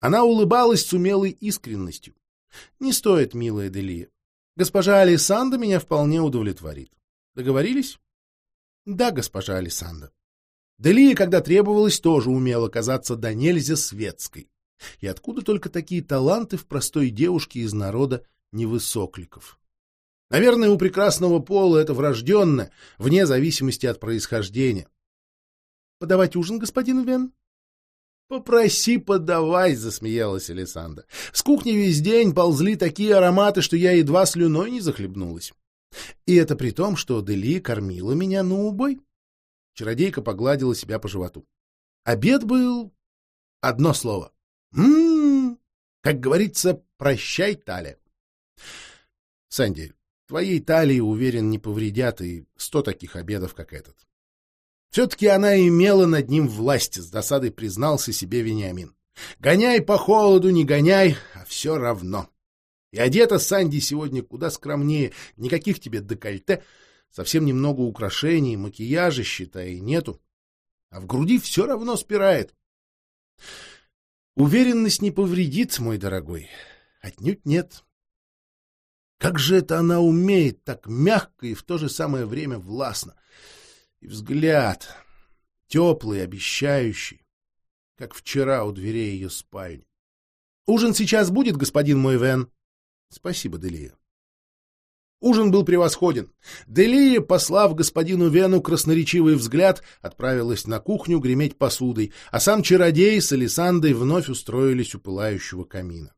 Она улыбалась с умелой искренностью. «Не стоит, милая Делия. Госпожа Алисанда меня вполне удовлетворит. Договорились?» «Да, госпожа Алисанда». Делия, когда требовалось, тоже умела казаться до нельзя светской. И откуда только такие таланты в простой девушке из народа невысокликов? Наверное, у прекрасного пола это врожденно, вне зависимости от происхождения. «Подавать ужин, господин Вен?» «Попроси подавай», — засмеялась Алисанда. «С кухни весь день ползли такие ароматы, что я едва слюной не захлебнулась. И это при том, что Делия кормила меня на убой». Чародейка погладила себя по животу. Обед был... одно слово. Как говорится, прощай, Таля. Санди, твоей талии, уверен, не повредят и 100 таких обедов, как этот. Все-таки она имела над ним власть, с досадой признался себе Вениамин. Гоняй по холоду, не гоняй, а все равно. И одета Санди сегодня куда скромнее, никаких тебе декольте, совсем немного украшений, макияжа, считай, нету. А в груди все равно спирает. Уверенность не повредит, мой дорогой, отнюдь нет. Как же это она умеет так мягко и в то же самое время властно. И взгляд теплый, обещающий, как вчера у дверей ее спальни. «Ужин сейчас будет, господин мой Вен?» «Спасибо, Делия». Ужин был превосходен. Делия, послав господину Вену красноречивый взгляд, отправилась на кухню греметь посудой, а сам чародей с Алисандой вновь устроились у пылающего камина.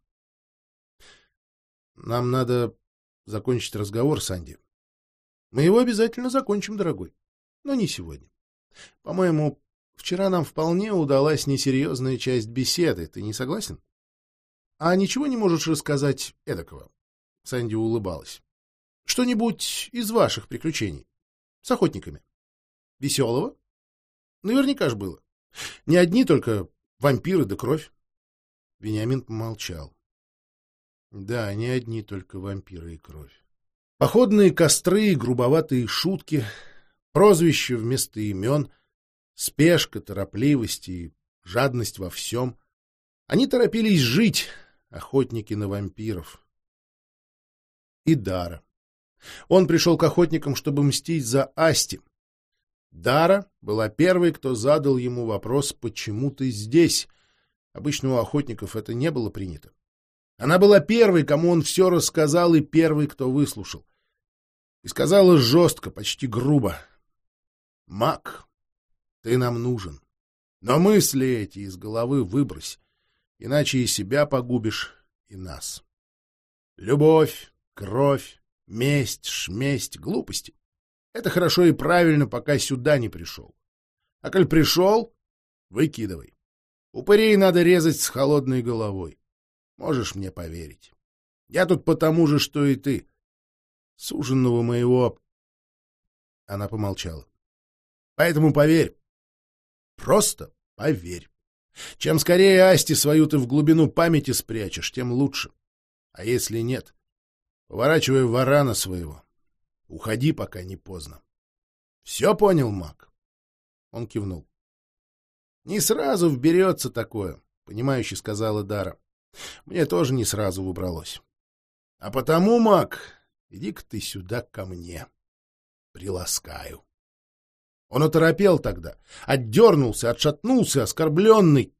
«Нам надо закончить разговор, Санди. Мы его обязательно закончим, дорогой. Но не сегодня. По-моему, вчера нам вполне удалась несерьезная часть беседы. Ты не согласен? А ничего не можешь рассказать эдакого?» Санди улыбалась. «Что-нибудь из ваших приключений? С охотниками? Веселого? Наверняка ж было. Не одни только вампиры да кровь». Вениамин помолчал. «Да, не одни только вампиры и кровь. Походные костры, грубоватые шутки, прозвища вместо имен, спешка, торопливость и жадность во всем. Они торопились жить, охотники на вампиров. И Дара. Он пришел к охотникам, чтобы мстить за Асти. Дара была первой, кто задал ему вопрос, почему ты здесь. Обычно у охотников это не было принято. Она была первой, кому он все рассказал, и первой, кто выслушал. И сказала жестко, почти грубо: «Маг, ты нам нужен, но мысли эти из головы выбрось, иначе и себя погубишь, и нас. Любовь, кровь, месть, шместь, глупости. Это хорошо и правильно, пока сюда не пришел. А коль пришел, выкидывай. Упырей надо резать с холодной головой. Можешь мне поверить. Я тут потому же, что и ты. Суженого моего...» Она помолчала. «Поэтому поверь. Просто поверь. Чем скорее Асти свою ты в глубину памяти спрячешь, тем лучше. А если нет, поворачивай варана своего. Уходи, пока не поздно. Все понял, маг?» Он кивнул. «Не сразу вберется такое», — понимающе сказала Дара. «Мне тоже не сразу выбралось. А потому, маг, иди-ка ты сюда ко мне. Приласкаю». Он оторопел тогда, отдернулся, отшатнулся, оскорбленный.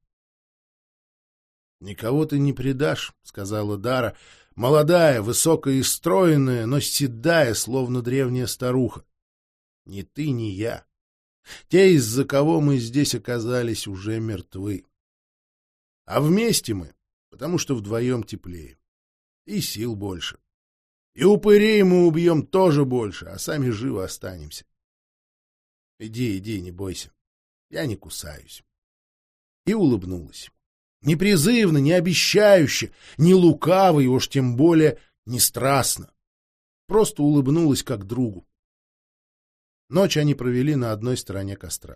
«Никого ты не предашь», — сказала Дара, молодая, высокая и стройная, но седая, словно древняя старуха. «Ни ты, ни я. Те, из-за кого мы здесь оказались, уже мертвы. А вместе мы, потому что вдвоем теплее. И сил больше. И упырей мы убьем тоже больше, а сами живы останемся. Иди, иди, не бойся. Я не кусаюсь». И улыбнулась. Не призывно, не обещающе, не лукаво и уж тем более не страстно. Просто улыбнулась как другу. Ночь они провели на одной стороне костра.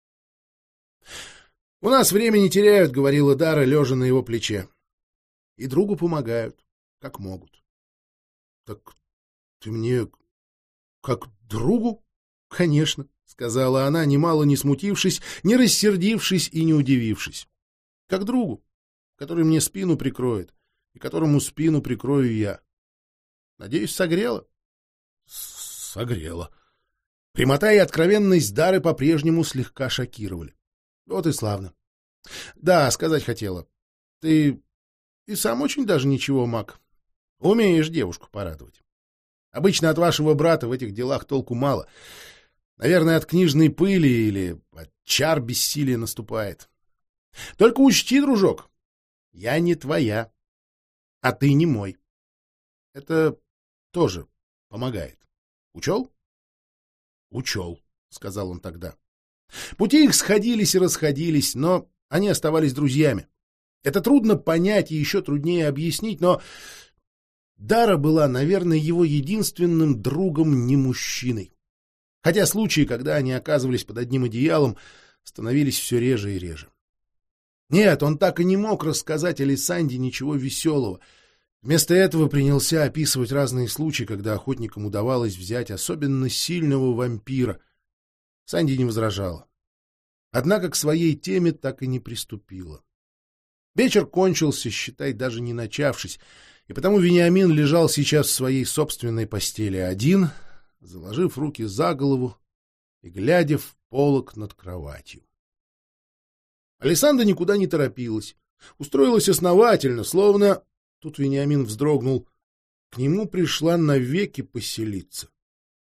«У нас время не теряют», — говорила Дара, лежа на его плече. «И другу помогают, как могут». «Так ты мне как другу?» «Конечно», — сказала она, немало не смутившись, не рассердившись и не удивившись. «Как другу, который мне спину прикроет, и которому спину прикрою я. Надеюсь, согрело? Согрело. Прямота и откровенность Дары по-прежнему слегка шокировали. Вот и славно. Да, сказать хотела. Ты и сам очень даже ничего, Мак. Умеешь девушку порадовать. Обычно от вашего брата в этих делах толку мало. Наверное, от книжной пыли или от чар бессилия наступает. Только учти, дружок, я не твоя, а ты не мой. Это тоже помогает. Учел? Учел, сказал он тогда. Пути их сходились и расходились, но они оставались друзьями. Это трудно понять и еще труднее объяснить, но Дара была, наверное, его единственным другом не мужчиной. Хотя случаи, когда они оказывались под одним одеялом, становились все реже и реже. Нет, он так и не мог рассказать Алисанде ничего веселого. Вместо этого принялся описывать разные случаи, когда охотникам удавалось взять особенно сильного вампира. Санди не возражала. Однако к своей теме так и не приступила. Вечер кончился, считай, даже не начавшись, и потому Вениамин лежал сейчас в своей собственной постели один, заложив руки за голову и глядя в полог над кроватью. Алисанда никуда не торопилась, устроилась основательно, словно... Тут Вениамин вздрогнул. К нему пришла навеки поселиться.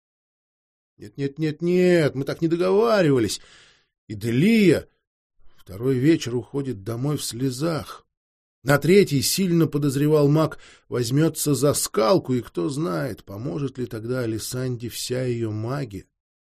Нет, мы так не договаривались. И Делия второй вечер уходит домой в слезах. На третий, сильно подозревал Мак, возьмется за скалку, и кто знает, поможет ли тогда Алисанде вся ее магия.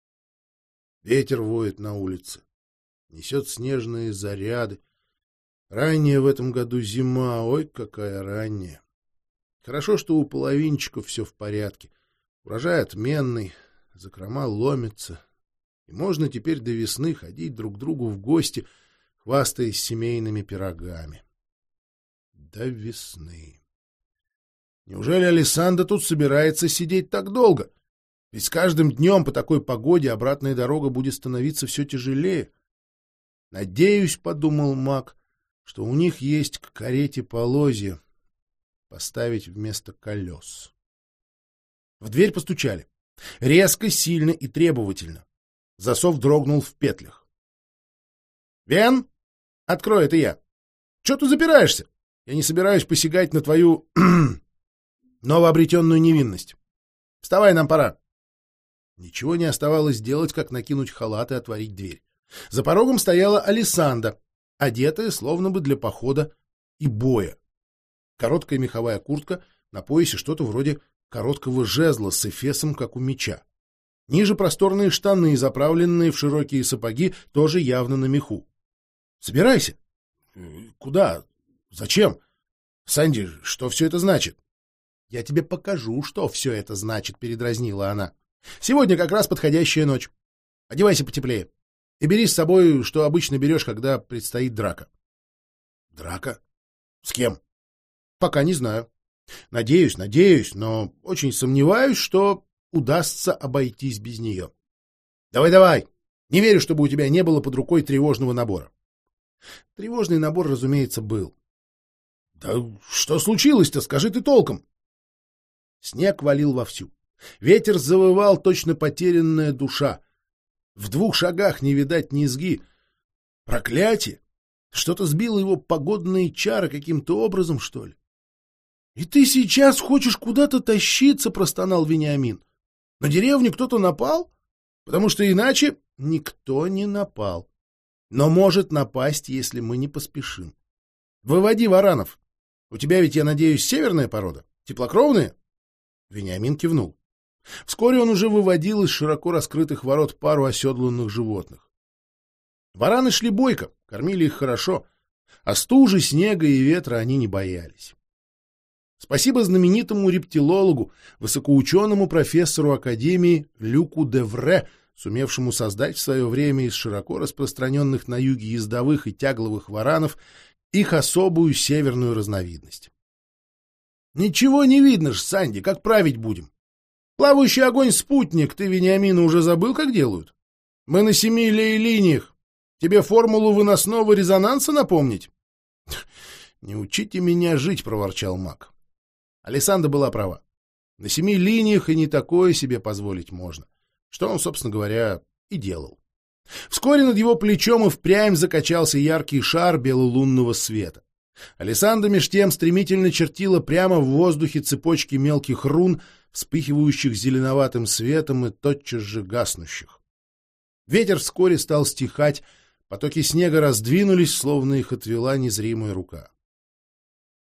Ветер воет на улице, несет снежные заряды. Ранняя в этом году зима, ой, какая ранняя. Хорошо, что у половинчиков все в порядке. Урожай отменный, закрома ломятся. И можно теперь до весны ходить друг к другу в гости, хвастаясь семейными пирогами. До весны. Неужели Алисанда тут собирается сидеть так долго? Ведь с каждым днем по такой погоде обратная дорога будет становиться все тяжелее. Надеюсь, — подумал Мак, — что у них есть к карете полозья поставить вместо колес. В дверь постучали. Резко, сильно и требовательно. Засов дрогнул в петлях. — Вен, открой, это я. Чего ты запираешься? Я не собираюсь посягать на твою новообретенную невинность. Вставай, нам пора. Ничего не оставалось делать, как накинуть халат и отворить дверь. За порогом стояла Алисанда, одетая словно бы для похода и боя. Короткая меховая куртка, на поясе что-то вроде короткого жезла с эфесом, как у меча. Ниже просторные штаны, заправленные в широкие сапоги, тоже явно на меху. — Собирайся. — Куда? Зачем? Санди, что все это значит? — Я тебе покажу, что все это значит, — передразнила она. — Сегодня как раз подходящая ночь. Одевайся потеплее. И бери с собой, что обычно берешь, когда предстоит драка. — Драка? С кем? — Пока не знаю. Надеюсь, но очень сомневаюсь, что удастся обойтись без нее. Давай. Не верю, чтобы у тебя не было под рукой тревожного набора. Тревожный набор, разумеется, был. — Да что случилось-то? Скажи ты толком. Снег валил вовсю. Ветер завывал, точно потерянная душа. В 2 шагах не видать низги. Проклятие! Что-то сбило его погодные чары каким-то образом, что ли? — И ты сейчас хочешь куда-то тащиться, — простонал Вениамин. — На деревню кто-то напал? Потому что иначе никто не напал. Но может напасть, если мы не поспешим. Выводи варанов. У тебя ведь, я надеюсь, северная порода? Теплокровная? Вениамин кивнул. Вскоре он уже выводил из широко раскрытых ворот пару оседланных животных. Вараны шли бойко, кормили их хорошо, а стужи, снега и ветра они не боялись. Спасибо знаменитому рептилологу, высокоученому профессору Академии Люку де Вре, сумевшему создать в свое время из широко распространенных на юге ездовых и тягловых варанов их особую северную разновидность. Ничего не видно ж, Санди, как править будем? Плавающий огонь-спутник, ты, Вениамина, уже забыл, как делают? Мы на 7 линиях. Тебе формулу выносного резонанса напомнить? «Не учите меня жить», — проворчал маг. Алессандра была права. На 7 линиях и не такое себе позволить можно, что он, собственно говоря, и делал. Вскоре над его плечом и впрямь закачался яркий шар белолунного света. Алессандра меж тем стремительно чертила прямо в воздухе цепочки мелких рун, вспыхивающих зеленоватым светом и тотчас же гаснущих. Ветер вскоре стал стихать, потоки снега раздвинулись, словно их отвела незримая рука.